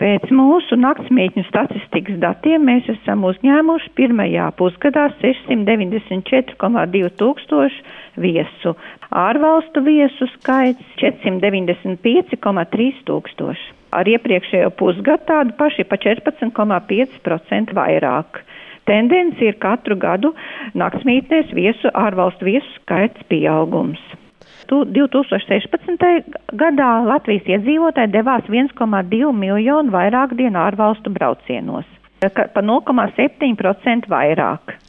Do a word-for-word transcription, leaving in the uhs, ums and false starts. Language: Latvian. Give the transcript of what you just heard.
Pēc mūsu naktsmītņu statistikas datiem mēs esam uzņēmuši pirmajā pusgadā sešsimt deviņdesmit četri komats divi tūkstoši viesu. Ārvalstu viesu skaits četrsimt deviņdesmit pieci komats trīs tūkstoši. Ar iepriekšējo pusgadu tādu paši pa četrpadsmit komats pieci procenti vairāk. Tendence ir katru gadu naktsmītnēs viesu, ārvalstu viesu skaits pieaugums. divi tūkstoši sešpadsmitajā gadā Latvijas iedzīvotāji devās viens komats divi miljonu vairāk dienu ārvalstu braucienos, pa nulle komats septiņi procenti vairāk.